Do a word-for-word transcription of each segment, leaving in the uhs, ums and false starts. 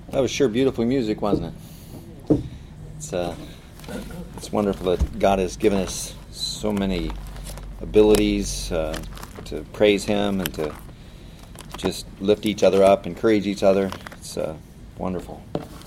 That was sure beautiful music, wasn't it? It's uh, it's wonderful that God has given us so many abilities uh, to praise Him and to just lift each other up, encourage each other. It's uh, wonderful.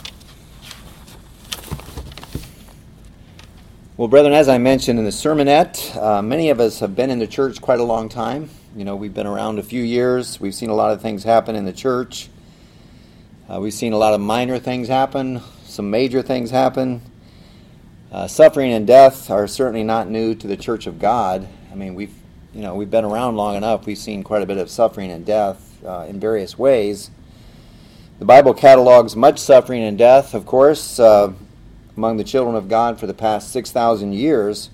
Well, brethren, as I mentioned in the sermonette, uh, many of us have been in the church quite a long time. You know, we've been around a few years. We've seen a lot of things happen in the church. Uh, we've seen a lot of minor things happen, some major things happen. Uh, suffering and death are certainly not new to the Church of God. I mean, we've, you know, we've been around long enough. We've seen quite a bit of suffering and death uh, in various ways. The Bible catalogs much suffering and death, of course, uh, among the children of God for the past six thousand years.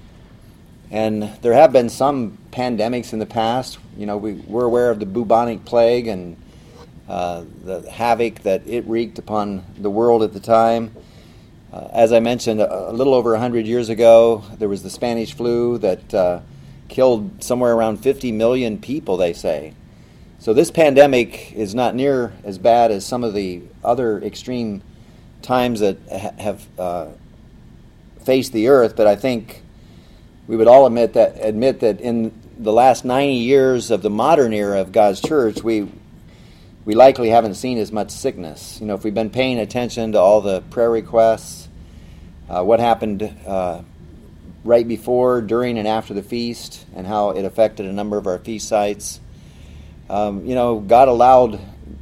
And there have been some pandemics in the past. You know, we, we're aware of the bubonic plague and uh, the havoc that it wreaked upon the world at the time. Uh, as I mentioned, a, a little over one hundred years ago, there was the Spanish flu that uh, killed somewhere around fifty million people, they say. So this pandemic is not near as bad as some of the other extreme times that ha- have uh, faced the earth, but I think we would all admit that admit that in the last ninety years of the modern era of God's church, we we likely haven't seen as much sickness. You know, if we've been paying attention to all the prayer requests, uh, what happened uh, right before, during, and after the feast, and how it affected a number of our feast sites. Um, you know, God allowed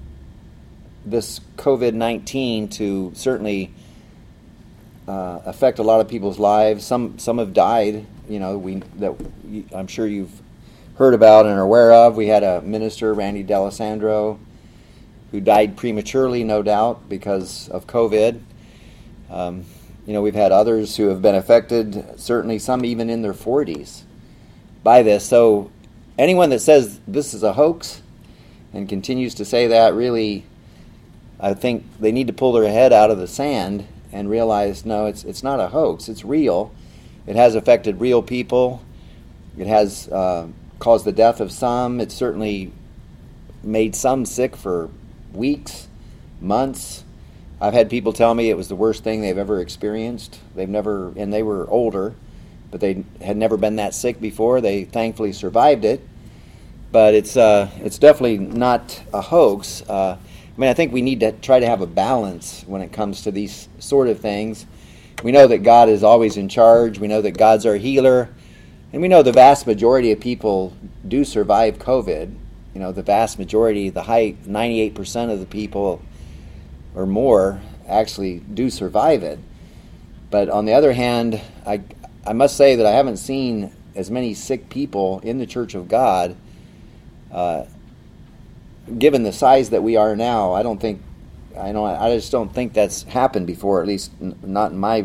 this covid nineteen to certainly uh, affect a lot of people's lives. Some some have died. You know, we that I'm sure you've heard about and are aware of. We had a minister, Randy D'Alessandro, who died prematurely, no doubt, because of COVID. Um, you know, we've had others who have been affected, certainly some even in their forties, by this. So anyone that says this is a hoax and continues to say that, really, I think they need to pull their head out of the sand and realize, no, it's it's not a hoax. It's real. It has affected real people. It has uh, caused the death of some. It's certainly made some sick for weeks, months. I've had people tell me it was the worst thing they've ever experienced. They've never, and they were older, but they had never been that sick before. They thankfully survived it. But it's uh, it's definitely not a hoax. Uh, I mean, I think we need to try to have a balance when it comes to these sort of things. We know that God is always in charge. We know that God's our healer. And we know the vast majority of people do survive COVID. You know, the vast majority, the high ninety-eight percent of the people or more actually do survive it. But on the other hand, I, I must say that I haven't seen as many sick people in the Church of God. Uh, given the size that we are now, I don't think, I know, I just don't think that's happened before, at least n- not in my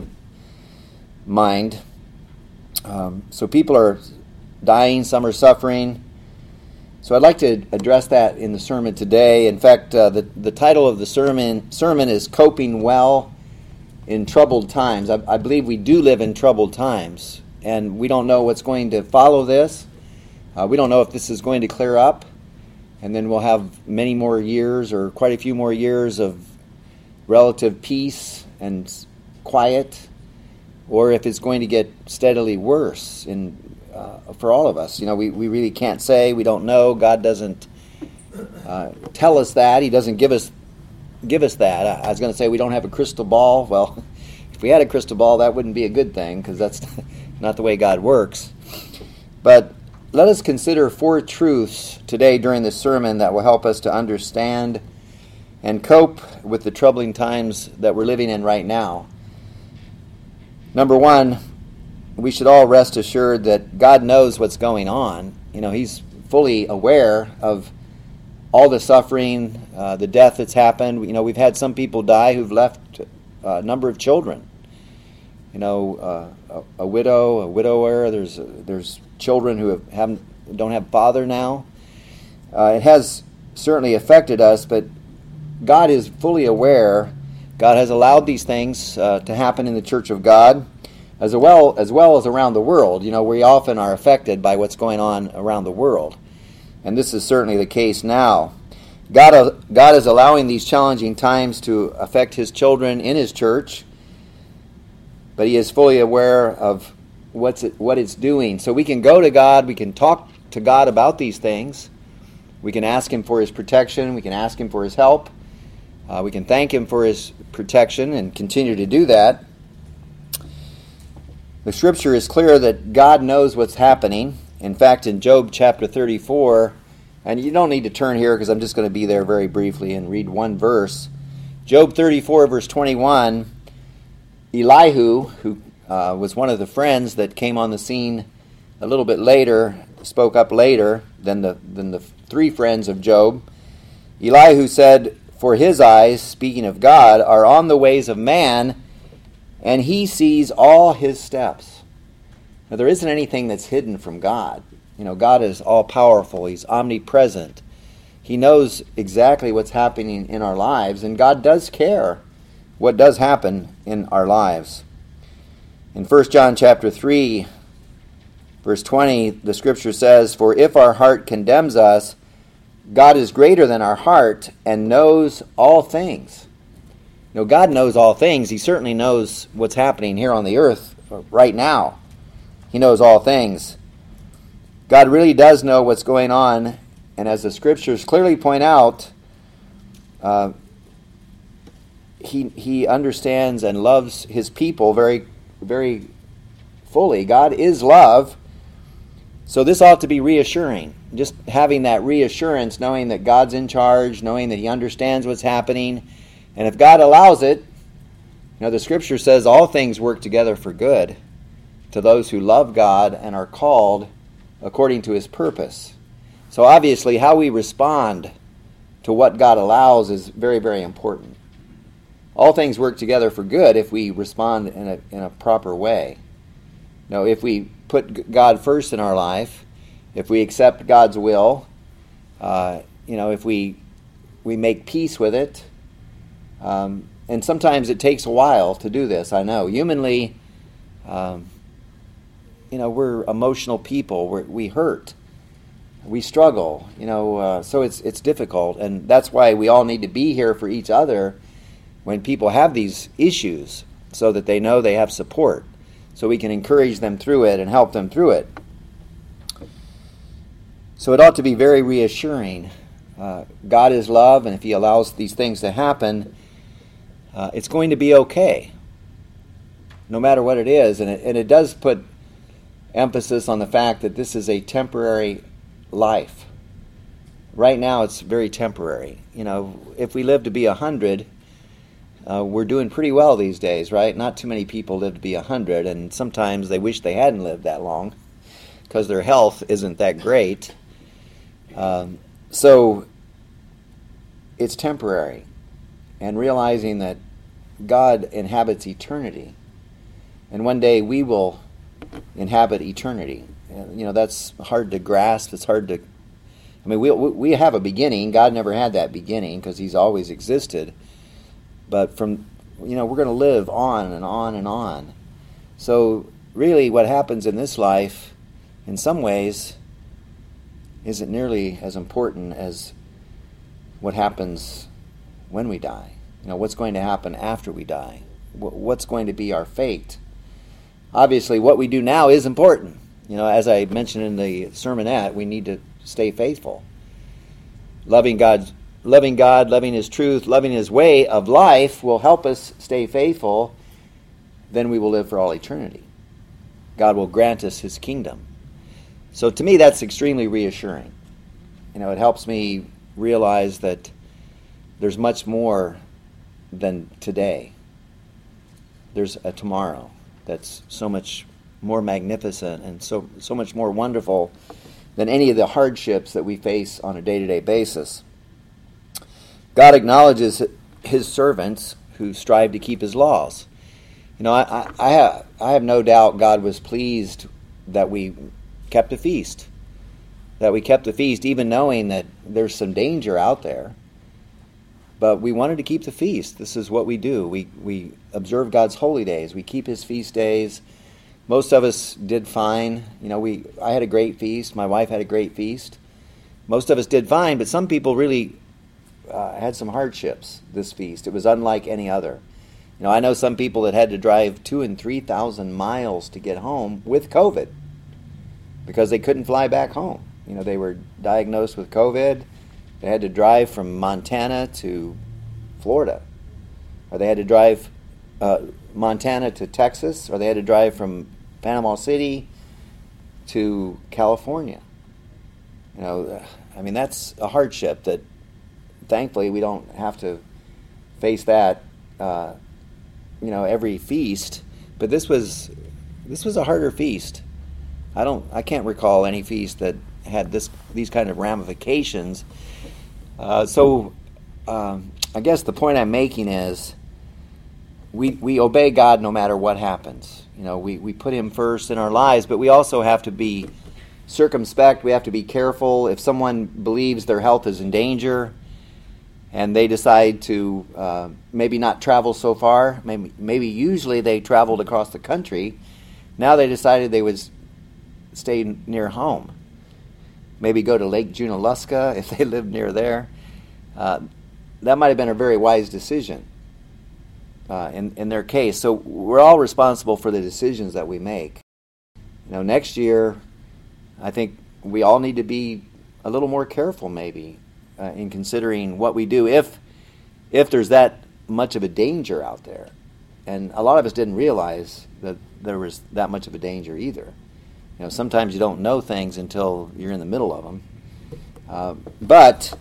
mind. Um, so people are dying, some are suffering. So I'd like to address that in the sermon today. In fact, uh, the, the title of the sermon sermon is Coping Well in Troubled Times. I, I believe we do live in troubled times, and we don't know what's going to follow this. Uh, we don't know if this is going to clear up, and then we'll have many more years or quite a few more years of relative peace and quiet, or if it's going to get steadily worse in uh, for all of us. You know, we, we really can't say. We don't know. God doesn't uh, tell us that. He doesn't give us give us that. I, I was going to say we don't have a crystal ball. Well, if we had a crystal ball, that wouldn't be a good thing, because that's not the way God works. But let us consider four truths today during this sermon that will help us to understand and cope with the troubling times that we're living in right now. Number one, we should all rest assured that God knows what's going on. You know, He's fully aware of all the suffering, uh, the death that's happened. You know, we've had some people die who've left a number of children. You know, uh, a, a widow, a widower. There's there's children who have haven't, don't have father now. Uh, it has certainly affected us, but God is fully aware. God has allowed these things uh, to happen in the Church of God, as well as well as around the world. You know, we often are affected by what's going on around the world, and this is certainly the case now. God, God is allowing these challenging times to affect his children in his church, but he is fully aware of what's it, what it's doing. So we can go to God, we can talk to God about these things. We can ask him for his protection, we can ask him for his help. Uh, we can thank him for his protection and continue to do that. The scripture is clear that God knows what's happening. In fact, in Job chapter thirty-four, and you don't need to turn here because I'm just going to be there very briefly and read one verse. Job thirty-four, verse twenty-one, Elihu, who uh, was one of the friends that came on the scene a little bit later, spoke up later than the, than the three friends of Job. Elihu said, "For his eyes," speaking of God, "are on the ways of man, and he sees all his steps." Now, there isn't anything that's hidden from God. You know, God is all-powerful. He's omnipresent. He knows exactly what's happening in our lives, and God does care what does happen in our lives. In First John chapter three, verse twenty, the scripture says, "For if our heart condemns us, God is greater than our heart and knows all things." You know, God knows all things. He certainly knows what's happening here on the earth right now. He knows all things. God really does know what's going on, and as the scriptures clearly point out, uh, he he understands and loves his people very, very fully. God is love, so this ought to be reassuring. Just having that reassurance, knowing that God's in charge, knowing that he understands what's happening, and if God allows it, you know, the scripture says all things work together for good to those who love God and are called according to his purpose. So obviously how we respond to what God allows is very, very important. All things work together for good if we respond in a in a proper way. Now, if we put God first in our life, if we accept God's will, uh, you know, if we we make peace with it, um, and sometimes it takes a while to do this. I know humanly, um, you know, we're emotional people. We're, we hurt, we struggle. You know, uh, so it's it's difficult, and that's why we all need to be here for each other when people have these issues, so that they know they have support, so we can encourage them through it and help them through it. So it ought to be very reassuring. Uh, God is love, and if he allows these things to happen, uh, it's going to be okay, no matter what it is. And it, and it does put emphasis on the fact that this is a temporary life. Right now it's very temporary. You know, if we live to be a hundred, uh, we're doing pretty well these days, right? Not too many people live to be a hundred, and sometimes they wish they hadn't lived that long because their health isn't that great. Um, so it's temporary, and realizing that God inhabits eternity, and one day we will inhabit eternity. You know, that's hard to grasp. It's hard to, I mean, we we have a beginning. God never had that beginning because he's always existed. But from, you know, we're going to live on and on and on. So really what happens in this life, in some ways, isn't nearly as important as what happens when we die. You know, what's going to happen after we die? What's going to be our fate? Obviously, what we do now is important. You know, as I mentioned in the sermonette, we need to stay faithful. Loving God, loving God, loving his truth, loving his way of life will help us stay faithful. Then we will live for all eternity. God will grant us his kingdom. So to me, that's extremely reassuring. You know, it helps me realize that there's much more than today. There's a tomorrow that's so much more magnificent and so so much more wonderful than any of the hardships that we face on a day-to-day basis. God acknowledges his servants who strive to keep his laws. You know, I, I, I have I have no doubt God was pleased that we kept a feast, that we kept the feast, even knowing that there's some danger out there. But we wanted to keep the feast. This is what we do. We we observe God's holy days. We keep his feast days. Most of us did fine. You know, we I had a great feast. My wife had a great feast. Most of us did fine, but some people really uh, had some hardships, this feast. It was unlike any other. You know, I know some people that had to drive two and three thousand miles to get home with COVID because they couldn't fly back home. You know, they were diagnosed with COVID. They had to drive from Montana to Florida, or they had to drive uh, Montana to Texas, or they had to drive from Panama City to California. You know, I mean, that's a hardship that, thankfully, we don't have to face that, uh, you know, every feast. But this was this was a harder feast. I don't, I can't recall any feast that had this these kind of ramifications. Uh, so, um, I guess the point I'm making is, we we obey God no matter what happens. You know, we, we put Him first in our lives, but we also have to be circumspect. We have to be careful. If someone believes their health is in danger and they decide to uh, maybe not travel so far, maybe, maybe usually they traveled across the country, now they decided they would stay near home. Maybe go to Lake Junaluska if they lived near there. Uh, that might have been a very wise decision uh, in, in their case. So we're all responsible for the decisions that we make. You know, next year, I think we all need to be a little more careful maybe uh, in considering what we do if if there's that much of a danger out there. And a lot of us didn't realize that there was that much of a danger either. You know, sometimes you don't know things until you're in the middle of them. Uh, but,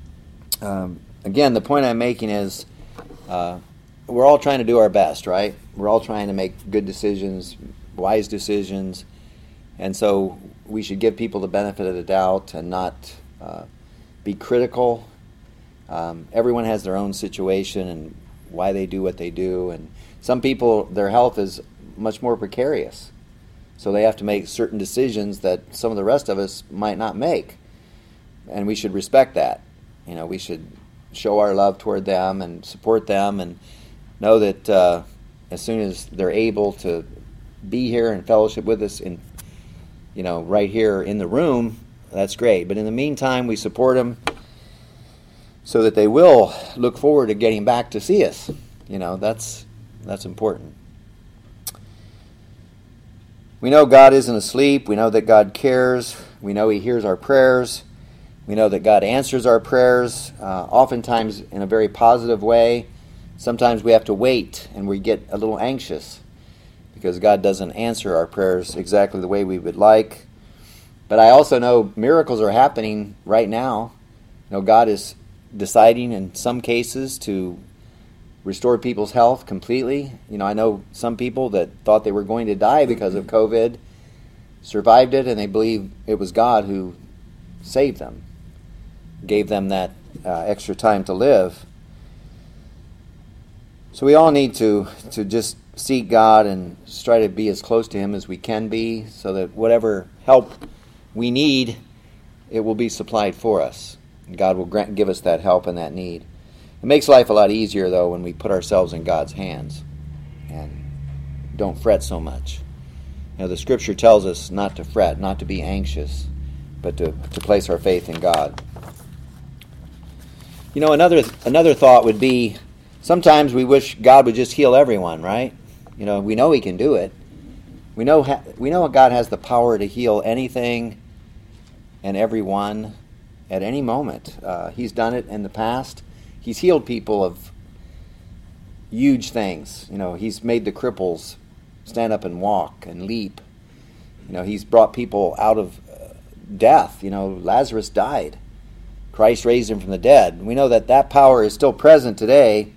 um, again, the point I'm making is uh, we're all trying to do our best, right? We're all trying to make good decisions, wise decisions. And so we should give people the benefit of the doubt and not uh, be critical. Um, everyone has their own situation and why they do what they do. And some people, their health is much more precarious. So they have to make certain decisions that some of the rest of us might not make. And we should respect that. You know, we should show our love toward them and support them and know that uh, as soon as they're able to be here and fellowship with us in, you know, right here in the room, that's great. But in the meantime, we support them so that they will look forward to getting back to see us. You know, that's that's important. We know God isn't asleep. We know that God cares. We know He hears our prayers. We know that God answers our prayers, uh, oftentimes in a very positive way. Sometimes we have to wait and we get a little anxious because God doesn't answer our prayers exactly the way we would like. But I also know miracles are happening right now. You know, God is deciding in some cases to restore people's health completely. You know, I know some people that thought they were going to die because of COVID, survived it, and they believe it was God who saved them, gave them that uh, extra time to live. So we all need to, to just seek God and try to be as close to Him as we can be so that whatever help we need, it will be supplied for us. And God will grant, give us that help and that need. It makes life a lot easier, though, when we put ourselves in God's hands and don't fret so much. You know, the Scripture tells us not to fret, not to be anxious, but to, to place our faith in God. You know, another another thought would be, sometimes we wish God would just heal everyone, right? You know, we know He can do it. We know ha- we know God has the power to heal anything and everyone at any moment. Uh, he's done it in the past. He's healed people of huge things. You know, He's made the cripples stand up and walk and leap. You know, He's brought people out of uh, death. You know, Lazarus died. Christ raised him from the dead. We know that that power is still present today.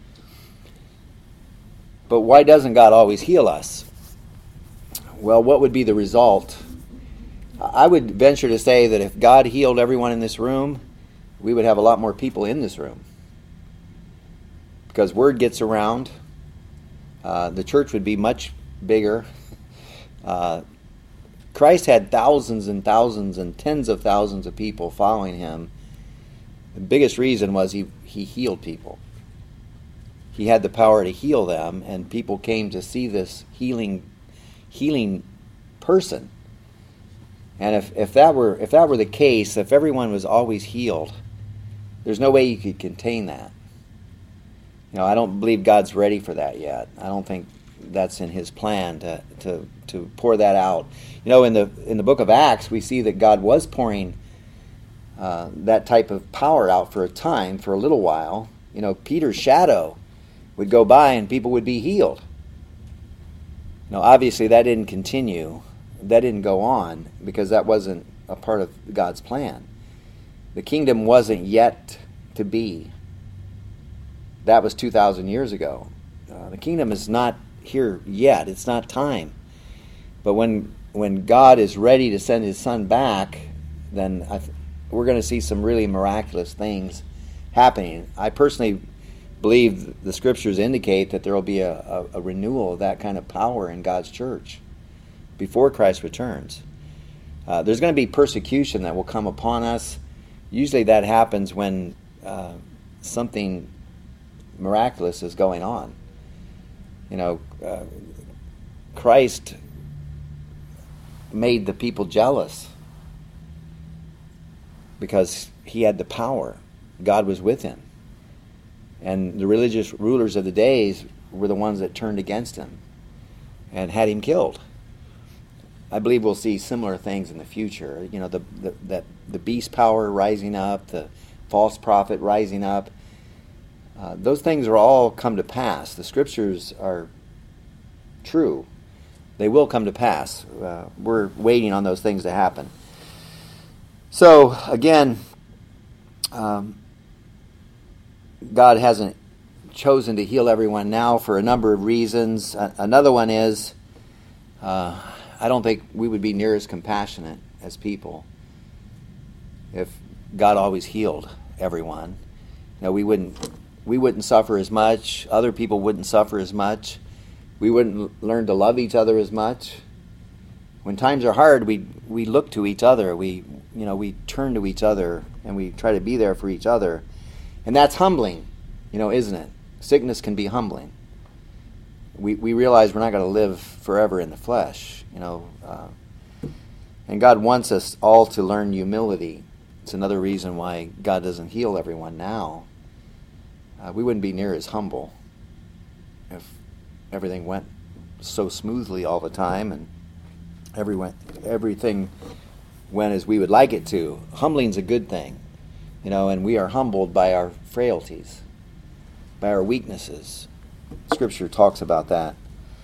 But why doesn't God always heal us? Well, what would be the result? I would venture to say that if God healed everyone in this room, we would have a lot more people in this room. Because word gets around, uh, the church would be much bigger. Uh, Christ had thousands and thousands and tens of thousands of people following Him. The biggest reason was he, he healed people. He had the power to heal them, and people came to see this healing healing person. And if, if that were if that were the case, if everyone was always healed, There's no way you could contain that. You know, I don't believe God's ready for that yet. I don't think that's in his plan to to to pour that out. You know, in the in the book of Acts, we see that God was pouring uh, that type of power out for a time, for a little while. You know, Peter's shadow would go by and people would be healed. You know, obviously that didn't continue. That didn't go on because that wasn't a part of God's plan. The kingdom wasn't yet to be. That was two thousand years ago. Uh, the kingdom is not here yet. It's not time. But when when God is ready to send his son back, then I th- we're going to see some really miraculous things happening. I personally believe the scriptures indicate that there will be a, a, a renewal of that kind of power in God's church before Christ returns. Uh, there's going to be persecution that will come upon us. Usually that happens when uh, something miraculous is going on. You know, uh, Christ made the people jealous because he had the power. God was with him. And the religious rulers of the days were the ones that turned against him and had him killed. I believe we'll see similar things in the future. You know, the the, the, the beast power rising up, the false prophet rising up. Uh, those things are all come to pass. The scriptures are true. They will come to pass. Uh, we're waiting on those things to happen. So, again, um, God hasn't chosen to heal everyone now for a number of reasons. Uh, another one is, uh, I don't think we would be near as compassionate as people if God always healed everyone. You know, we wouldn't we wouldn't suffer as much. Other people wouldn't suffer as much. We wouldn't learn to love each other as much. When times are hard, we we look to each other. We you know we turn to each other and we try to be there for each other, and that's humbling, you know, isn't it? Sickness can be humbling. We we realize we're not going to live forever in the flesh, you know, uh, and God wants us all to learn humility. It's another reason why God doesn't heal everyone now. Uh, we wouldn't be near as humble if everything went so smoothly all the time and everyone, everything went as we would like it to. Humbling's a good thing, you know, and we are humbled by our frailties, by our weaknesses. Scripture talks about that.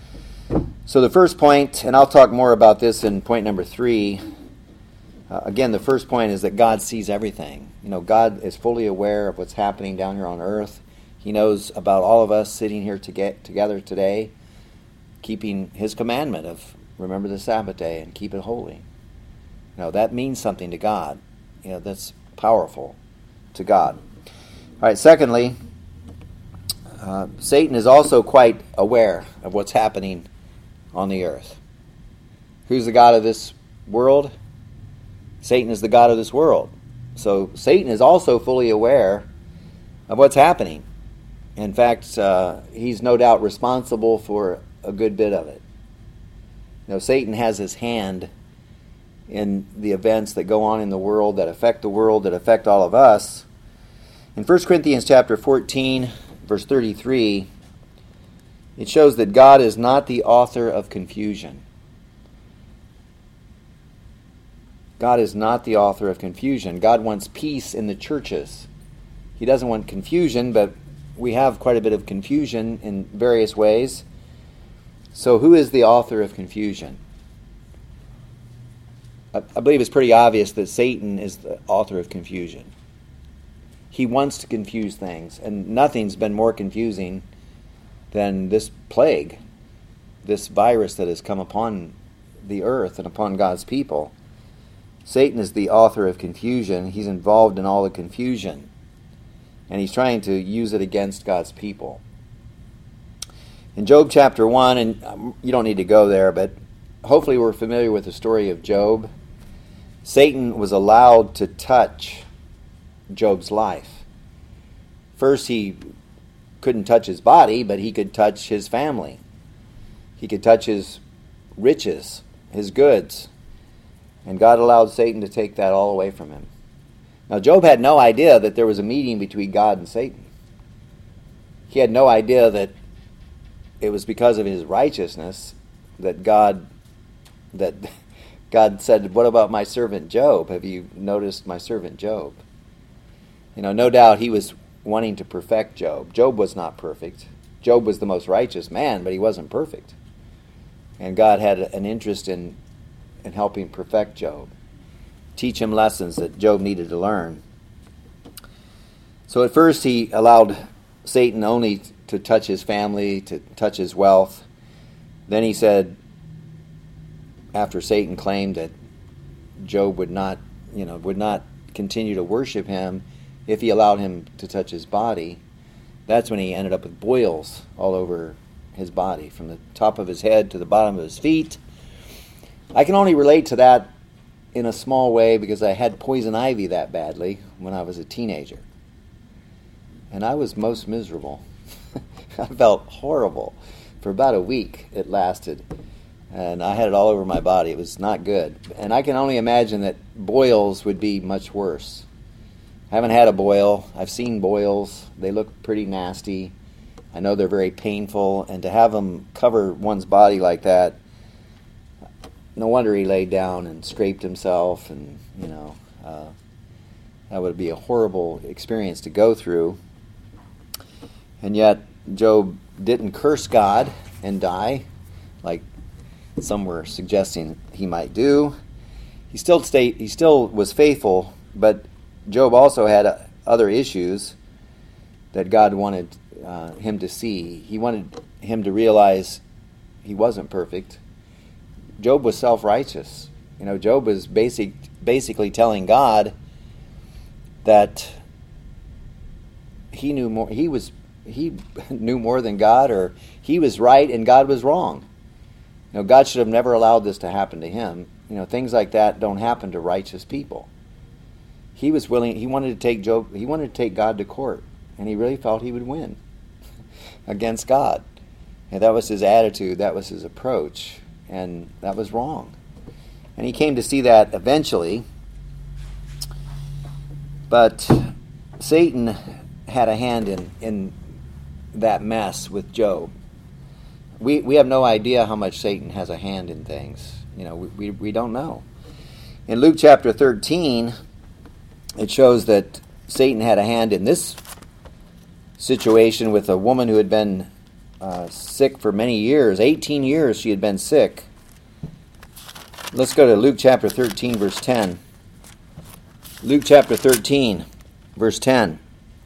So the first point, and I'll talk more about this in point number three. Uh, again, the first point is that God sees everything. You know, God is fully aware of what's happening down here on earth. He knows about all of us sitting here to get together today, keeping his commandment of remember the Sabbath day and keep it holy. You know, that means something to God. You know, that's powerful to God. All right, secondly, uh, Satan is also quite aware of what's happening on the earth. Who's the god of this world? Satan is the god of this world. So Satan is also fully aware of what's happening. In fact, uh, he's no doubt responsible for a good bit of it. You know, Satan has his hand in the events that go on in the world, that affect the world, that affect all of us. In First Corinthians chapter fourteen, verse thirty-three, it shows that God is not the author of confusion. God is not the author of confusion. God wants peace in the churches. He doesn't want confusion, but we have quite a bit of confusion in various ways. So who is the author of confusion? I, I believe it's pretty obvious that Satan is the author of confusion. He wants to confuse things, and nothing's been more confusing than this plague, this virus that has come upon the earth and upon God's people. Satan is the author of confusion. He's involved in all the confusion, and he's trying to use it against God's people. In Job chapter one, and um, you don't need to go there, but hopefully we're familiar with the story of Job. Satan was allowed to touch Job's life. First, he couldn't touch his body, but he could touch his family. He could touch his riches, his goods. And God allowed Satan to take that all away from him. Now, Job had no idea that there was a meeting between God and Satan. He had no idea that it was because of his righteousness that God that God said, "What about my servant Job? Have you noticed my servant Job?" You know, no doubt he was wanting to perfect Job. Job was not perfect. Job was the most righteous man, but he wasn't perfect. And God had an interest in, in helping perfect Job, teach him lessons that Job needed to learn. So at first he allowed Satan only to touch his family, to touch his wealth. Then he said, after Satan claimed that Job would not, you know, would not continue to worship him if he allowed him to touch his body, that's when he ended up with boils all over his body, from the top of his head to the bottom of his feet. I can only relate to that in a small way because I had poison ivy that badly when I was a teenager. And I was most miserable. I felt horrible. For about a week it lasted. And I had it all over my body. It was not good. And I can only imagine that boils would be much worse. I haven't had a boil. I've seen boils. They look pretty nasty. I know they're very painful. And to have them cover one's body like that, no wonder he laid down and scraped himself. And, you know, uh, that would be a horrible experience to go through. And yet, Job didn't curse God and die, like some were suggesting he might do. He still stayed, he still was faithful, but Job also had uh, other issues that God wanted uh, him to see. He wanted him to realize he wasn't perfect. Job was self-righteous. You know, Job was basic, basically telling God that he knew more. He was he knew more than God, or he was right and God was wrong. You know, God should have never allowed this to happen to him. You know, things like that don't happen to righteous people. He was willing. He wanted to take Job. He wanted to take God to court, and he really felt he would win against God. And that was his attitude. That was his approach, and that was wrong. And he came to see that eventually. But Satan had a hand in in that mess with Job. We we have no idea how much Satan has a hand in things. You know, we, we, we don't know. In Luke chapter thirteen, it shows that Satan had a hand in this situation with a woman who had been uh, sick for many years. eighteen years she had been sick. Let's go to Luke chapter thirteen, verse ten. Luke chapter thirteen, verse ten.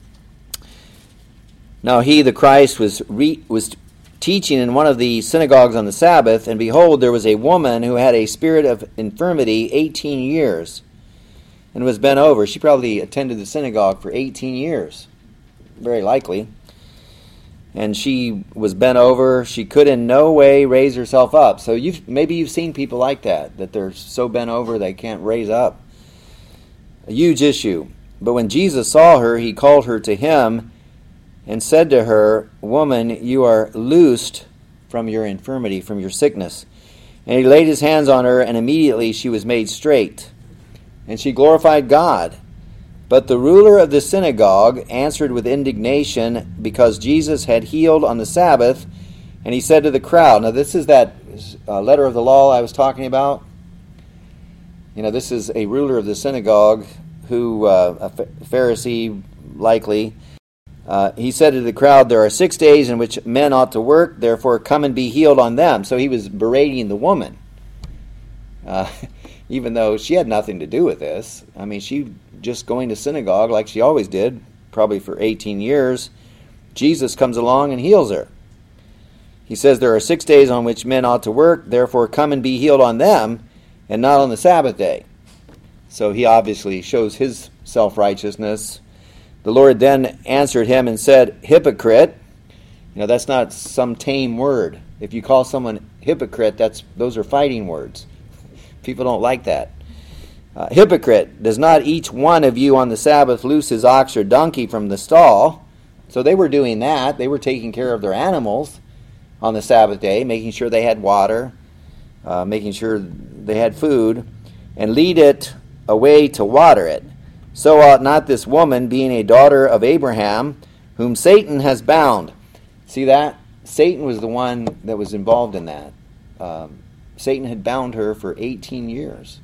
Now he, the Christ, was re- was teaching in one of the synagogues on the Sabbath, and behold, there was a woman who had a spirit of infirmity eighteen years, and was bent over. She probably attended the synagogue for eighteen years, very likely. And she was bent over. She could in no way raise herself up. So you've, maybe you've seen people like that, that they're so bent over they can't raise up. A huge issue. But when Jesus saw her, he called her to him and said to her, "Woman, you are loosed from your infirmity, from your sickness." And he laid his hands on her, and immediately she was made straight. And she glorified God. But the ruler of the synagogue answered with indignation because Jesus had healed on the Sabbath. And he said to the crowd, now this is that uh, letter of the law I was talking about. You know, this is a ruler of the synagogue who, uh, a Pharisee likely, uh, he said to the crowd, "There are six days in which men ought to work, therefore come and be healed on them." So he was berating the woman, uh, even though she had nothing to do with this. I mean, she just going to synagogue like she always did, probably for eighteen years. Jesus comes along and heals her. He says, "There are six days on which men ought to work, therefore come and be healed on them, and not on the Sabbath day." So he obviously shows his self-righteousness. The Lord then answered him and said, "Hypocrite." You know, that's not some tame word. If you call someone hypocrite, that's those are fighting words. People don't like that. Uh, "Hypocrite, does not each one of you on the Sabbath loose his ox or donkey from the stall?" So they were doing that. They were taking care of their animals on the Sabbath day, making sure they had water, uh, making sure they had food, and lead it away to water it. So ought not this woman, being a daughter of Abraham, whom Satan has bound. See that? Satan was the one that was involved in that. Um, Satan had bound her for eighteen years.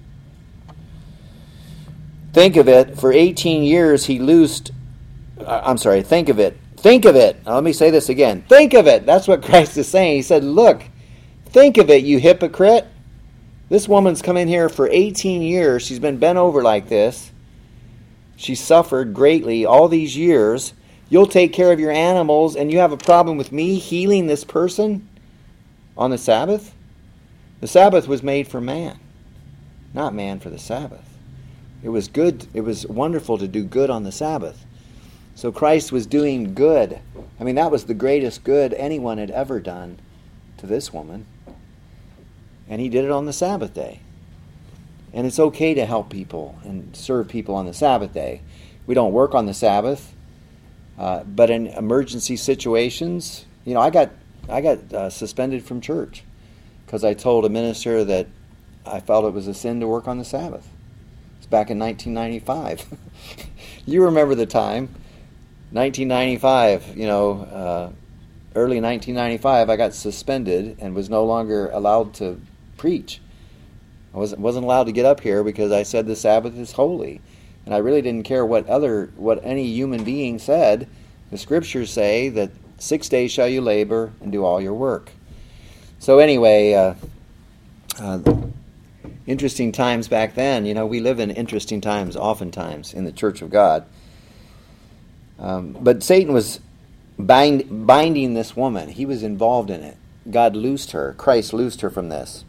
Think of it. For eighteen years he loosed... Uh, I'm sorry, think of it. Think of it. Now, let me say this again. Think of it. That's what Christ is saying. He said, look, think of it, you hypocrite. This woman's come in here for eighteen years. She's been bent over like this. She suffered greatly all these years. You'll take care of your animals, and you have a problem with me healing this person on the Sabbath? The Sabbath was made for man, not man for the Sabbath. It was good. It was wonderful to do good on the Sabbath. So Christ was doing good. I mean, that was the greatest good anyone had ever done to this woman. And he did it on the Sabbath day. And it's okay to help people and serve people on the Sabbath day. We don't work on the Sabbath. Uh, but in emergency situations, you know, I got I got uh, suspended from church because I told a minister that I felt it was a sin to work on the Sabbath. It's back in nineteen ninety-five. You remember the time, nineteen ninety-five. You know, uh, early nineteen ninety-five, I got suspended and was no longer allowed to preach. I wasn't wasn't allowed to get up here because I said the Sabbath is holy. And I really didn't care what other what any human being said. The scriptures say that six days shall you labor and do all your work. So anyway, uh, uh, interesting times back then. You know, we live in interesting times oftentimes in the Church of God. Um, but Satan was bind, binding this woman. He was involved in it. God loosed her. Christ loosed her from this.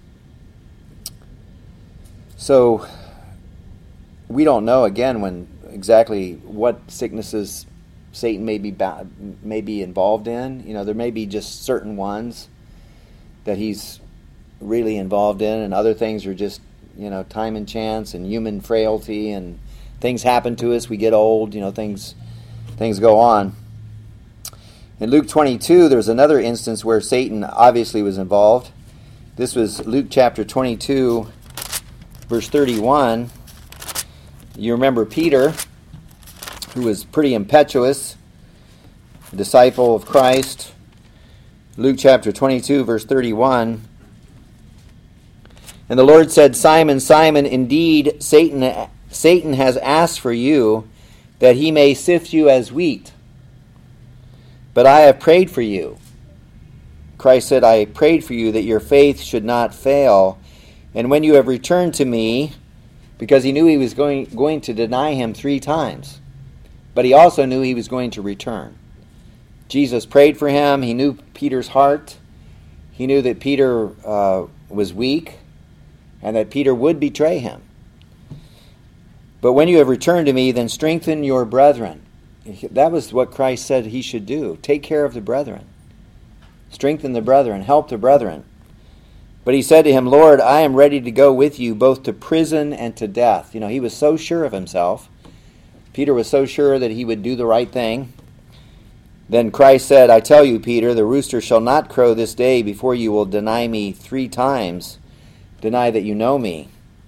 So we don't know, again, when exactly what sicknesses Satan may be may be involved in. You know, there may be just certain ones that he's really involved in, and other things are just, you know, time and chance and human frailty, and things happen to us. We get old, you know, things things go on. In Luke twenty-two, there's another instance where Satan obviously was involved. This was Luke chapter twenty-two, verse thirty-one. You remember Peter, who was pretty impetuous, disciple of Christ. Luke chapter twenty-two, verse thirty-one. And the Lord said, Simon, Simon, indeed Satan, Satan has asked for you, that he may sift you as wheat. But I have prayed for you. Christ said, I prayed for you that your faith should not fail. And when you have returned to me, because he knew he was going, going to deny him three times. But he also knew he was going to return. Jesus prayed for him. He knew Peter's heart. He knew that Peter uh, was weak and that Peter would betray him. But when you have returned to me, then strengthen your brethren. That was what Christ said he should do. Take care of the brethren. Strengthen the brethren. Help the brethren. But he said to him, Lord, I am ready to go with you both to prison and to death. You know, he was so sure of himself. Peter was so sure that he would do the right thing. Then Christ said, I tell you, Peter, the rooster shall not crow this day before you will deny me three times. Deny that you know me.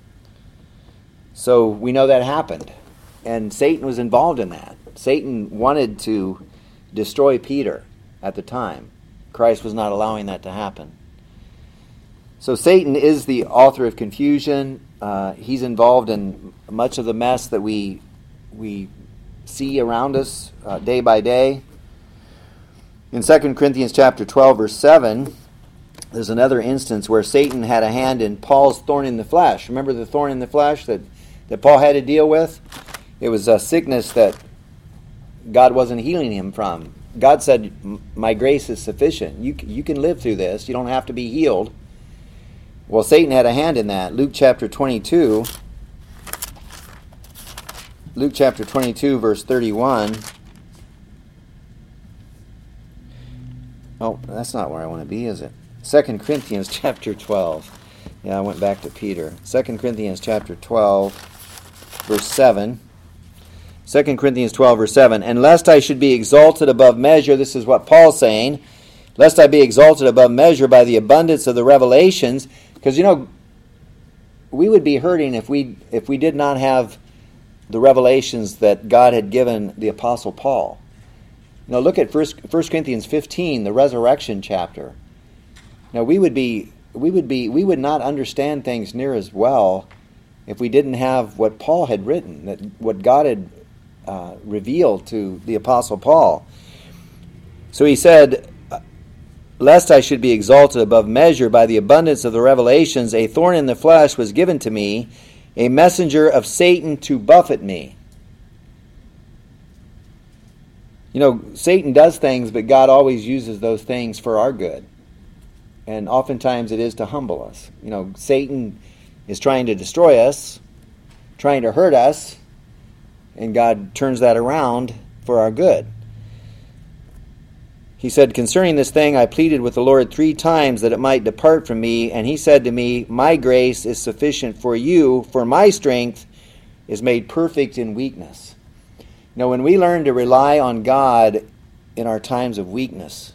So we know that happened. And Satan was involved in that. Satan wanted to destroy Peter at the time. Christ was not allowing that to happen. So Satan is the author of confusion. Uh, he's involved in much of the mess that we we see around us uh, day by day. In Second Corinthians chapter twelve, verse seven, there's another instance where Satan had a hand in Paul's thorn in the flesh. Remember the thorn in the flesh that, that Paul had to deal with? It was a sickness that God wasn't healing him from. God said, my grace is sufficient. You, you can live through this. You don't have to be healed. Well, Satan had a hand in that. Luke chapter twenty-two. Luke chapter twenty-two, verse thirty-one. Oh, that's not where I want to be, is it? Second Corinthians chapter twelve. Yeah, I went back to Peter. Second Corinthians chapter twelve, verse seven. Second Corinthians twelve, verse seven. And lest I should be exalted above measure, this is what Paul's saying, lest I be exalted above measure by the abundance of the revelations. Because, you know, we would be hurting if we if we did not have the revelations that God had given the Apostle Paul. Now look at First Corinthians fifteen, the resurrection chapter. Now we would be we would be we would not understand things near as well if we didn't have what Paul had written, that what God had uh, revealed to the Apostle Paul. So he said, "Lest I should be exalted above measure by the abundance of the revelations, a thorn in the flesh was given to me, a messenger of Satan to buffet me." You know, Satan does things, but God always uses those things for our good. And oftentimes it is to humble us. You know, Satan is trying to destroy us, trying to hurt us, and God turns that around for our good. He said, "Concerning this thing I pleaded with the Lord three times that it might depart from me, and he said to me, My grace is sufficient for you, for my strength is made perfect in weakness." You know, when we learn to rely on God in our times of weakness,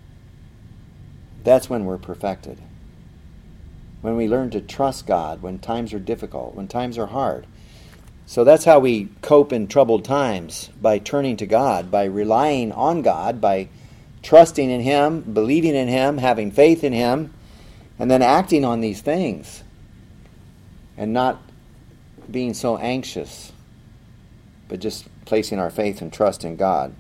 that's when we're perfected. When we learn to trust God when times are difficult, when times are hard. So that's how we cope in troubled times, by turning to God, by relying on God, by trusting in Him, believing in Him, having faith in Him, and then acting on these things and not being so anxious, but just placing our faith and trust in God.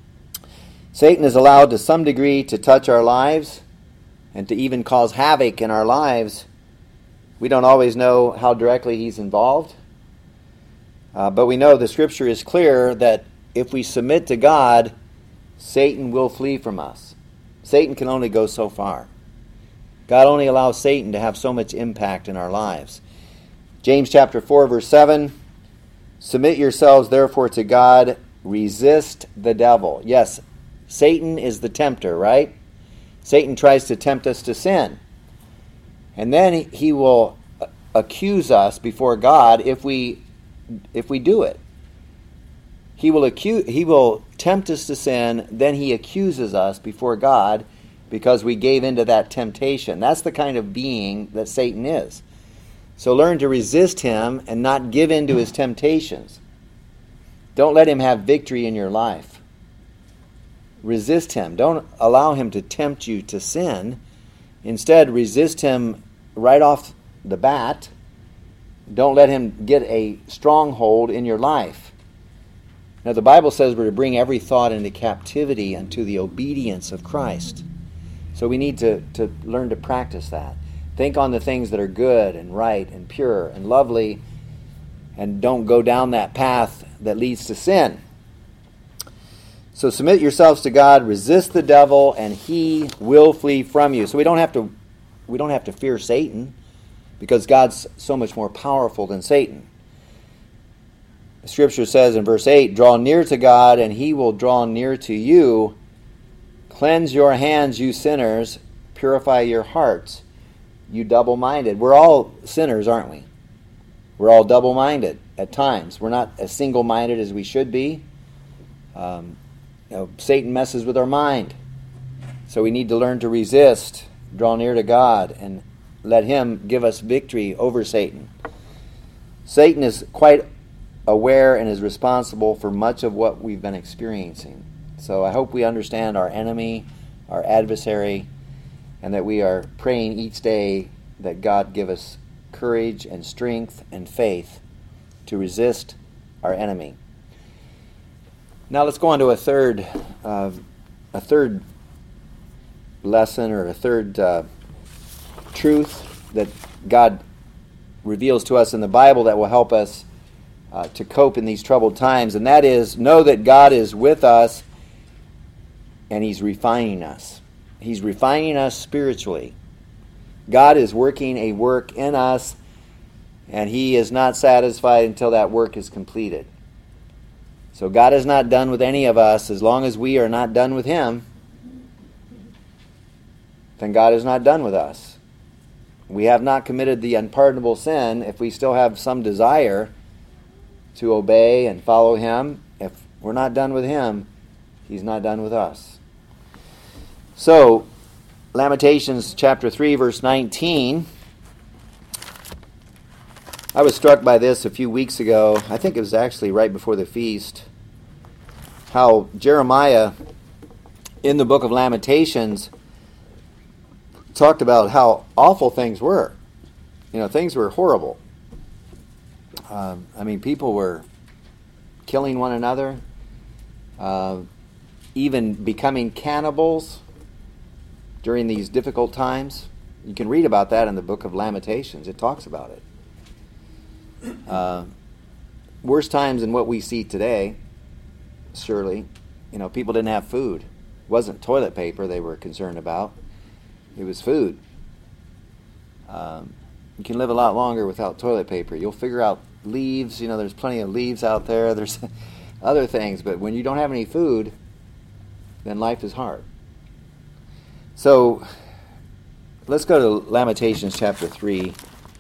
Satan is allowed to some degree to touch our lives and to even cause havoc in our lives. We don't always know how directly he's involved, uh, but we know the Scripture is clear that if we submit to God, Satan will flee from us. Satan can only go so far. God only allows Satan to have so much impact in our lives. James chapter four, verse seven, "Submit yourselves therefore to God, resist the devil." Yes, Satan is the tempter, right? Satan tries to tempt us to sin. And then he will accuse us before God if we if we do it. He will accuse, he will tempt us to sin, then he accuses us before God because we gave into that temptation. That's the kind of being that Satan is. So learn to resist him and not give in to his temptations. Don't let him have victory in your life. Resist him. Don't allow him to tempt you to sin. Instead, resist him right off the bat. Don't let him get a stronghold in your life. Now, the Bible says we're to bring every thought into captivity unto the obedience of Christ. So we need to, to learn to practice that. Think on the things that are good and right and pure and lovely, and don't go down that path that leads to sin. So submit yourselves to God, resist the devil, and he will flee from you. So we don't have to we don't have to fear Satan, because God's so much more powerful than Satan. The Scripture says in verse eight, "Draw near to God, and he will draw near to you. Cleanse your hands, you sinners. Purify your hearts, you double-minded." We're all sinners, aren't we? We're all double-minded at times. We're not as single-minded as we should be. Um, you know, Satan messes with our mind. So we need to learn to resist, draw near to God, and let him give us victory over Satan. Satan is quite aware and is responsible for much of what we've been experiencing. So I hope we understand our enemy, our adversary, and that we are praying each day that God give us courage and strength and faith to resist our enemy. Now let's go on to a third, uh, a third lesson or a third uh, truth that God reveals to us in the Bible that will help us uh, to cope in these troubled times, and that is, know that God is with us and he's refining us. He's refining us spiritually. God is working a work in us, and he is not satisfied until that work is completed. So God is not done with any of us. As long as we are not done with him, then God is not done with us. We have not committed the unpardonable sin if we still have some desire to obey and follow him. If we're not done with him, he's not done with us. So, Lamentations chapter three, verse nineteen. I was struck by this a few weeks ago. I think it was actually right before the feast. How Jeremiah, in the book of Lamentations, talked about how awful things were. You know, things were horrible. Um, I mean, people were killing one another, uh, even becoming cannibals during these difficult times. You can read about that in the book of Lamentations. It talks about it. Uh, worse times than what we see today, surely. You know, people didn't have food. It wasn't toilet paper they were concerned about. It was food. Um, you can live a lot longer without toilet paper. You'll figure out leaves. You know, there's plenty of leaves out there. There's other things. But when you don't have any food, then life is hard. So, let's go to Lamentations chapter three.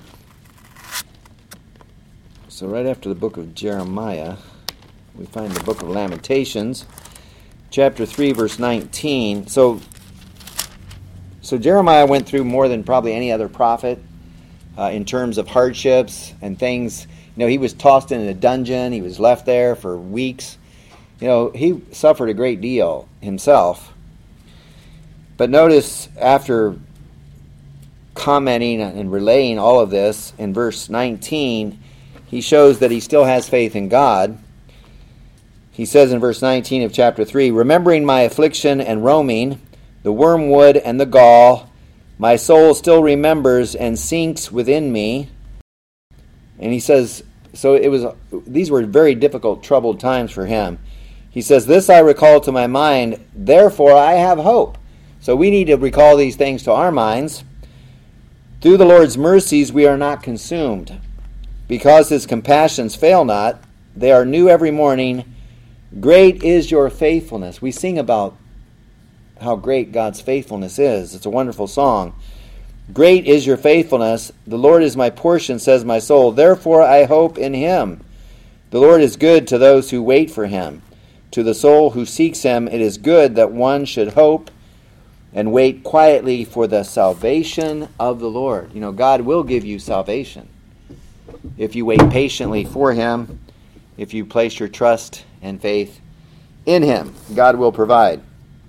So right after the book of Jeremiah, we find the book of Lamentations, chapter three, verse nineteen. So, so Jeremiah went through more than probably any other prophet uh, in terms of hardships and things. You know, he was tossed in a dungeon. He was left there for weeks. You know, he suffered a great deal himself. But notice, after commenting and relaying all of this, in verse nineteen, he shows that he still has faith in God. He says in verse nineteen of chapter three, "Remembering my affliction and roaming, the wormwood and the gall, my soul still remembers and sinks within me." And he says, so it was. These were very difficult, troubled times for him. He says, "This I recall to my mind, therefore I have hope." So we need to recall these things to our minds. "Through the Lord's mercies we are not consumed. Because his compassions fail not, they are new every morning. Great is your faithfulness." We sing about how great God's faithfulness is. It's a wonderful song. "Great is your faithfulness. The Lord is my portion, says my soul. Therefore I hope in him. The Lord is good to those who wait for him. To the soul who seeks him, it is good that one should hope and wait quietly for the salvation of the Lord." You know, God will give you salvation if you wait patiently for him, if you place your trust and faith in him. God will provide.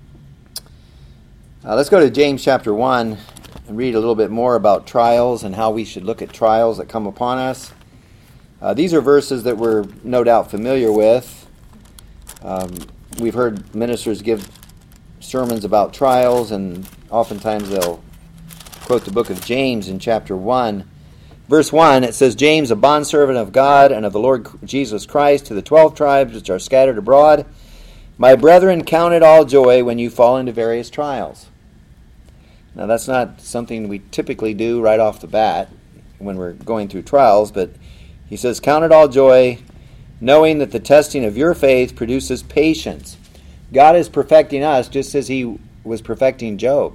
Uh, let's go to James chapter one and read a little bit more about trials and how we should look at trials that come upon us. Uh, these are verses that we're no doubt familiar with. Um, we've heard ministers give sermons about trials, and oftentimes they'll quote the book of James in chapter one. Verse one, it says, "James, a bondservant of God and of the Lord Jesus Christ, to the twelve tribes which are scattered abroad, my brethren, count it all joy when you fall into various trials." Now, that's not something we typically do right off the bat when we're going through trials, but he says, "Count it all joy, knowing that the testing of your faith produces patience." God is perfecting us just as he was perfecting Job.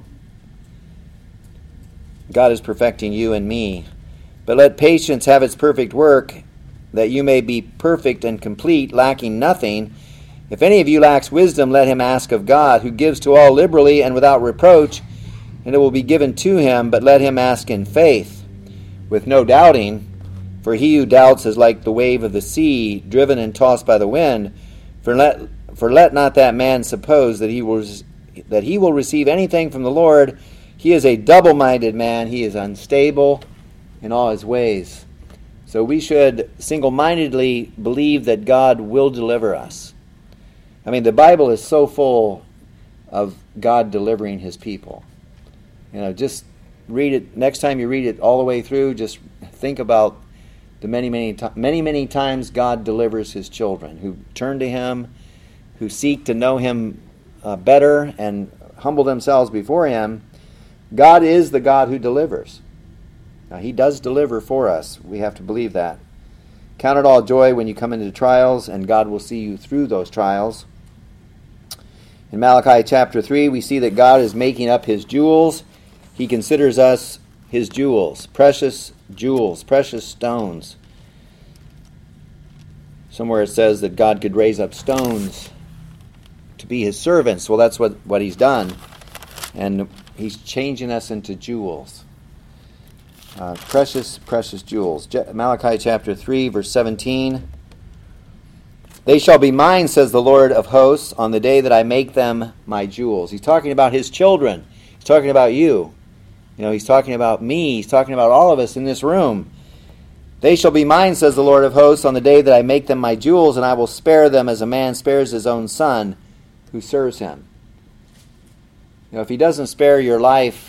God is perfecting you and me. "But let patience have its perfect work, that you may be perfect and complete, lacking nothing. If any of you lacks wisdom, let him ask of God, who gives to all liberally and without reproach, and it will be given to him. But let him ask in faith, with no doubting. For he who doubts is like the wave of the sea, driven and tossed by the wind. For let, for let not that man suppose that he will that he will receive anything from the Lord. He is a double-minded man. He is unstable in all his ways." So we should single-mindedly believe that God will deliver us. I mean, the Bible is so full of God delivering his people. You know, just read it. Next time you read it all the way through, just think about the many, many, many, many times God delivers his children who turn to him, who seek to know him uh, better and humble themselves before him. God is the God who delivers. Now, he does deliver for us. We have to believe that. Count it all joy when you come into trials, and God will see you through those trials. In Malachi chapter three, we see that God is making up his jewels. He considers us his jewels, precious jewels, precious stones. Somewhere it says that God could raise up stones to be his servants. Well, that's what, what he's done. And he's changing us into jewels. Uh, precious, precious jewels. Je- Malachi chapter three, verse seventeen. They shall be mine, says the Lord of hosts, on the day that I make them my jewels. He's talking about his children. He's talking about you. You know, he's talking about me. He's talking about all of us in this room. They shall be mine, says the Lord of hosts, on the day that I make them my jewels, and I will spare them as a man spares his own son who serves him. You know, if he doesn't spare your life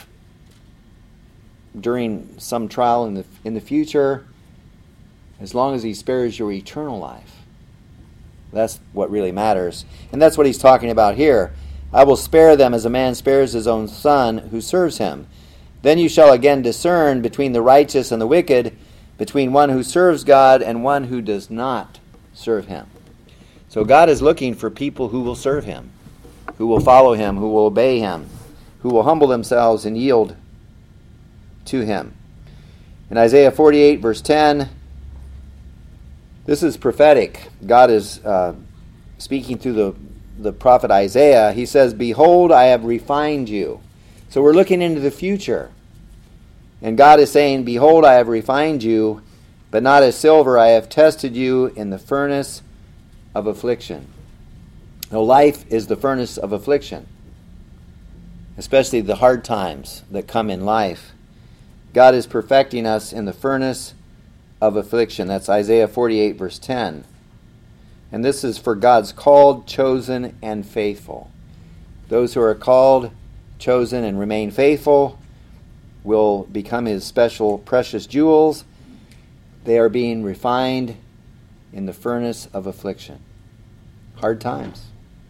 during some trial in the in the future, as long as he spares your eternal life, that's what really matters. And that's what he's talking about here. I will spare them as a man spares his own son who serves him. Then you shall again discern between the righteous and the wicked, between one who serves God and one who does not serve him. So God is looking for people who will serve him, who will follow him, who will obey him, who will humble themselves and yield to him. In Isaiah forty-eight, verse ten, this is prophetic. God is uh, speaking through the, the prophet Isaiah. He says, behold, I have refined you. So we're looking into the future. And God is saying, behold, I have refined you, but not as silver. I have tested you in the furnace of affliction. Now, life is the furnace of affliction, especially the hard times that come in life. God is perfecting us in the furnace of affliction. That's Isaiah forty-eight, verse ten. And this is for God's called, chosen, and faithful. Those who are called, chosen, and remain faithful will become his special precious jewels. They are being refined in the furnace of affliction. Hard times.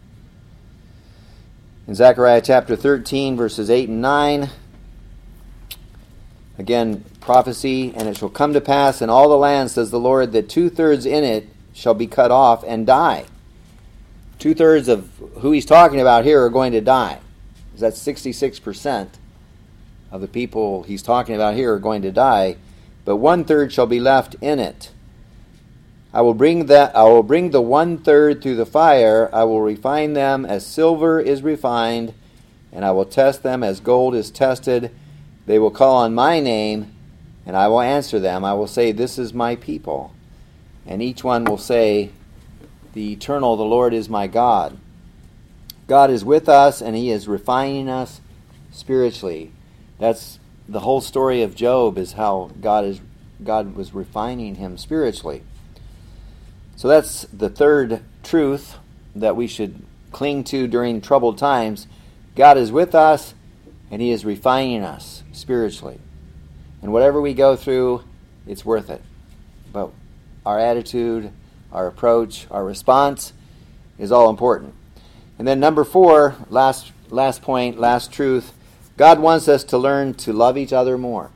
In Zechariah chapter thirteen, verses eight and nine, again, prophecy, and it shall come to pass in all the land, says the Lord, that two-thirds in it shall be cut off and die. Two-thirds of who he's talking about here are going to die. That's sixty-six percent of the people he's talking about here are going to die, but one-third shall be left in it. I will bring that. I will bring the one-third through the fire. I will refine them as silver is refined, and I will test them as gold is tested. They will call on my name, and I will answer them. I will say, this is my people. And each one will say, the eternal, the Lord is my God. God is with us, and he is refining us spiritually. That's the whole story of Job, is how God is God was refining him spiritually. So that's the third truth that we should cling to during troubled times. God is with us, and he is refining us spiritually. And whatever we go through, it's worth it. But our attitude, our approach, our response is all important. And then number four, last last point, last truth, God wants us to learn to love each other more.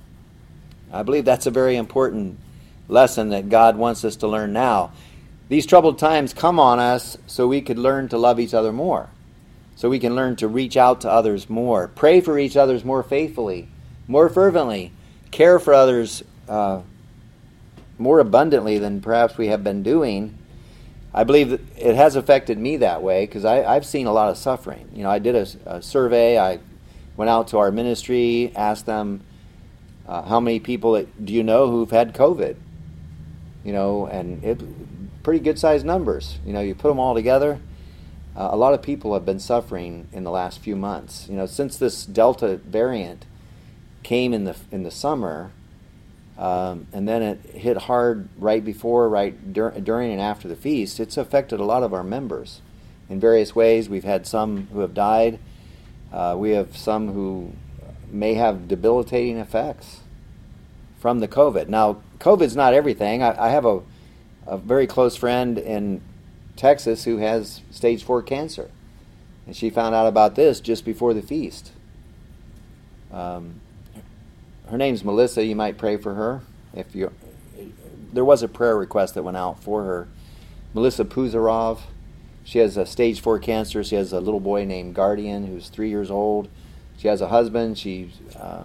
I believe that's a very important lesson that God wants us to learn now. These troubled times come on us so we could learn to love each other more. So we can learn to reach out to others more, pray for each other more faithfully, more fervently, care for others uh, more abundantly than perhaps we have been doing. I believe that it has affected me that way because I've seen a lot of suffering. You know, I did a, a survey. I went out to our ministry, asked them uh, how many people that, do you know who've had COVID? You know, and it pretty good-sized numbers. You know, you put them all together. Uh, a lot of people have been suffering in the last few months. You know, since this Delta variant came in the in the summer, um, and then it hit hard right before, right dur- during, and after the feast. It's affected a lot of our members in various ways. We've had some who have died. Uh, we have some who may have debilitating effects from the COVID. Now, COVID's not everything. I, I have a, a very close friend in Texas who has stage four cancer, and she found out about this just before the feast. Um, her name's Melissa. You might pray for her. If you, there was a prayer request that went out for her. Melissa Puzarov. She has a stage four cancer. She has a little boy named Guardian who's three years old. She has a husband. She's uh,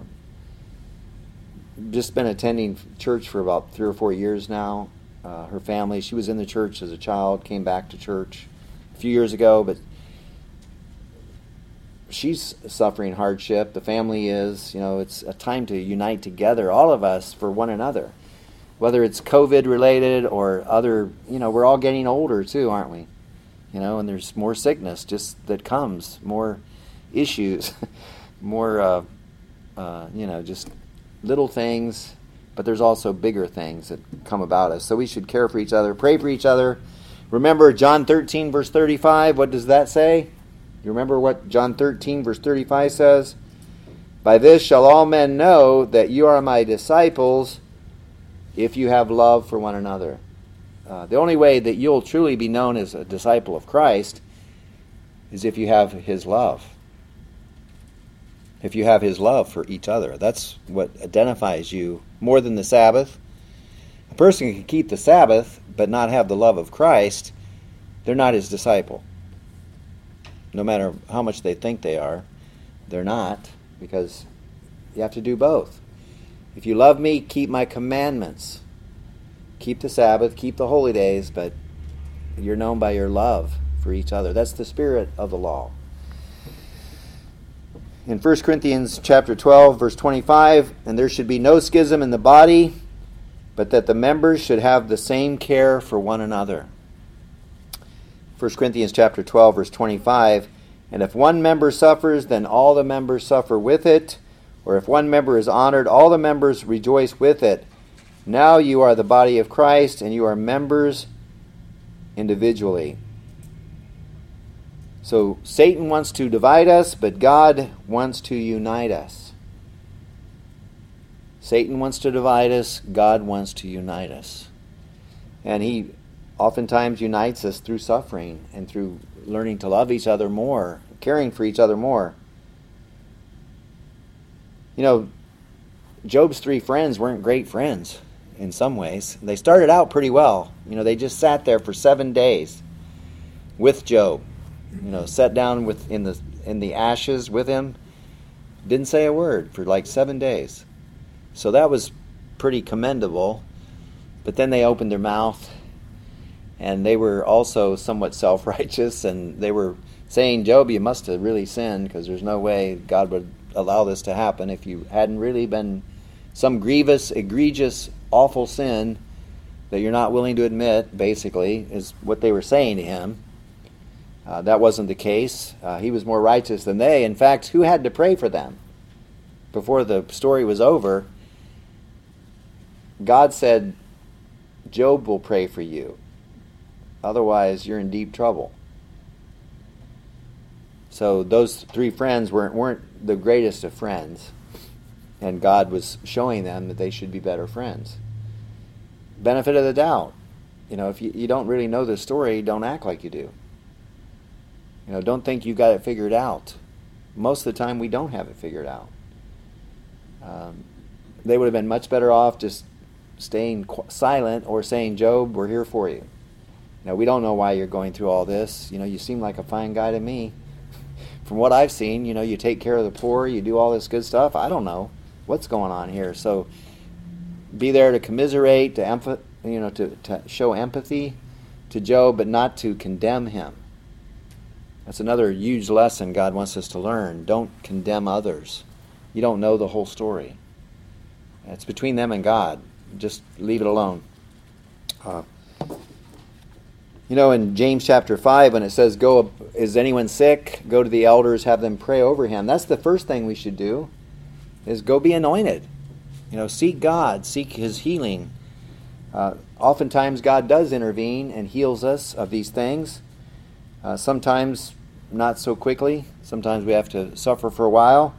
just been attending church for about three or four years now. Uh, her family, she was in the church as a child, came back to church a few years ago, but she's suffering hardship. The family is. You know, it's a time to unite together, all of us, for one another. Whether it's COVID related or other, you know, we're all getting older too, aren't we? You know, and there's more sickness just that comes, more issues, more, uh, uh, you know, just little things. But there's also bigger things that come about us. So we should care for each other, pray for each other. Remember John thirteen, verse thirty-five. What does that say? You remember what John thirteen, verse thirty-five says? By this shall all men know that you are my disciples, if you have love for one another. Uh, the only way that you'll truly be known as a disciple of Christ is if you have his love. If you have his love for each other. That's what identifies you more than the Sabbath. A person can keep the Sabbath but not have the love of Christ. They're not his disciple. No matter how much they think they are, they're not, because you have to do both. If you love me, keep my commandments. Keep the Sabbath, keep the holy days, but you're known by your love for each other. That's the spirit of the law. In First Corinthians chapter twelve, verse twenty-five, and there should be no schism in the body, but that the members should have the same care for one another. First Corinthians chapter twelve, verse twenty-five, and if one member suffers, then all the members suffer with it. Or if one member is honored, all the members rejoice with it. Now you are the body of Christ, and you are members individually. So Satan wants to divide us, but God wants to unite us. Satan wants to divide us, God wants to unite us. And he oftentimes unites us through suffering and through learning to love each other more, caring for each other more. You know, Job's three friends weren't great friends in some ways. They started out pretty well. You know, they just sat there for seven days with Job. You know, sat down with in the in the ashes with him. Didn't say a word for like seven days. So that was pretty commendable. But then they opened their mouth, and they were also somewhat self-righteous, and they were saying, Job, you must have really sinned, because there's no way God would allow this to happen if you hadn't really been some grievous, egregious, awful sin that you're not willing to admit, basically, is what they were saying to him. Uh, that wasn't the case. Uh, he was more righteous than they. In fact, who had to pray for them? Before the story was over, God said, Job will pray for you. Otherwise, you're in deep trouble. So those three friends weren't, weren't the greatest of friends. And God was showing them that they should be better friends. Benefit of the doubt. You know, if you, you don't really know the story, don't act like you do. You know, don't think you got it figured out. Most of the time, we don't have it figured out. Um, they would have been much better off just staying qu- silent or saying, Job, we're here for you. Now, we don't know why you're going through all this. You know, you seem like a fine guy to me. From what I've seen, you know, you take care of the poor, you do all this good stuff. I don't know what's going on here. So be there to commiserate, to emph- you know, to, to show empathy to Job, but not to condemn him. That's another huge lesson God wants us to learn. Don't condemn others. You don't know the whole story. It's between them and God. Just leave it alone. Uh, you know, in James chapter five, when it says, "Go, is anyone sick? Go to the elders, have them pray over him." That's the first thing we should do, is go be anointed. You know, seek God, seek his healing. Uh, oftentimes God does intervene and heals us of these things. Uh, sometimes not so quickly. Sometimes we have to suffer for a while.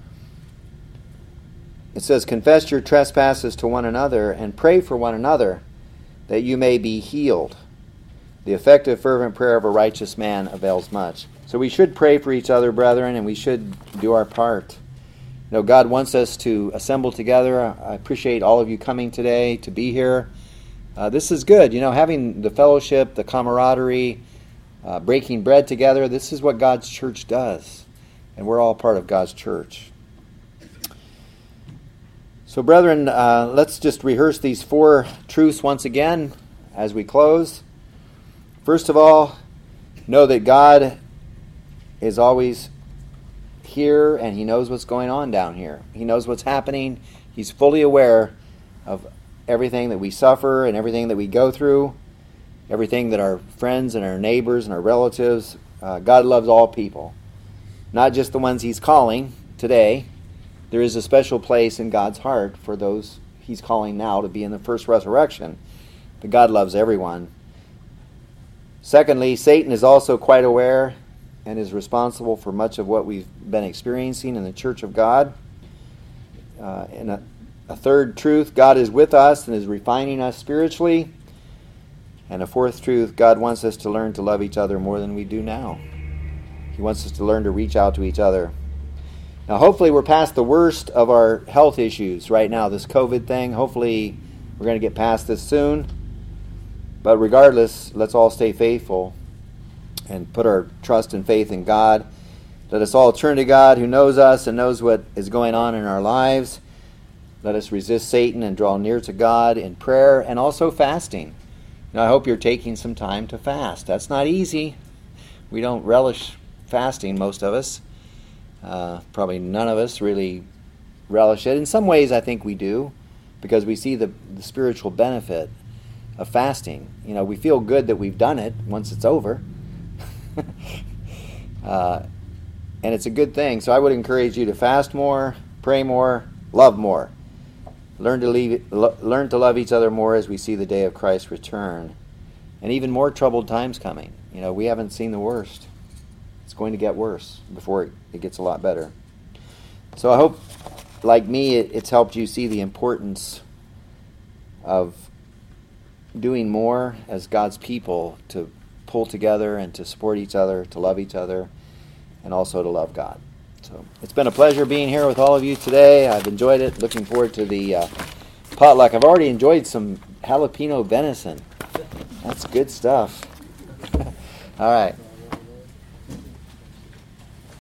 It says, confess your trespasses to one another and pray for one another that you may be healed. The effective fervent prayer of a righteous man avails much. So we should pray for each other, brethren, and we should do our part. You know, God wants us to assemble together. I appreciate all of you coming today to be here. Uh, this is good. You know, having the fellowship, the camaraderie, uh, breaking bread together, this is what God's church does. And we're all part of God's church. So, brethren, uh, let's just rehearse these four truths once again as we close. First of all, know that God is always here, and he knows what's going on down here. He knows what's happening. He's fully aware of everything that we suffer and everything that we go through, everything that our friends and our neighbors and our relatives. Uh, God loves all people, not just the ones he's calling today. There is a special place in God's heart for those he's calling now to be in the first resurrection. But God loves everyone. Secondly, Satan is also quite aware and is responsible for much of what we've been experiencing in the church of God. Uh, and a, a third truth, God is with us and is refining us spiritually. And a fourth truth, God wants us to learn to love each other more than we do now. He wants us to learn to reach out to each other. Now, hopefully we're past the worst of our health issues right now, this COVID thing. Hopefully we're going to get past this soon. But regardless, let's all stay faithful and put our trust and faith in God. Let us all turn to God, who knows us and knows what is going on in our lives. Let us resist Satan and draw near to God in prayer and also fasting. Now, I hope you're taking some time to fast. That's not easy. We don't relish fasting, most of us. Uh, probably none of us really relish it. In some ways, I think we do, because we see the, the spiritual benefit of fasting. You know, we feel good that we've done it once it's over. uh, and it's a good thing. So I would encourage you to fast more, pray more, love more. Learn to leave, lo- learn to love each other more as we see the day of Christ's return. And even more troubled times coming. You know, we haven't seen the worst. It's going to get worse before it, it gets a lot better. So I hope, like me, it, it's helped you see the importance of doing more as God's people to pull together and to support each other, to love each other, and also to love God. So it's been a pleasure being here with all of you today. I've enjoyed it. Looking forward to the uh, potluck. I've already enjoyed some jalapeno venison. That's good stuff. All right.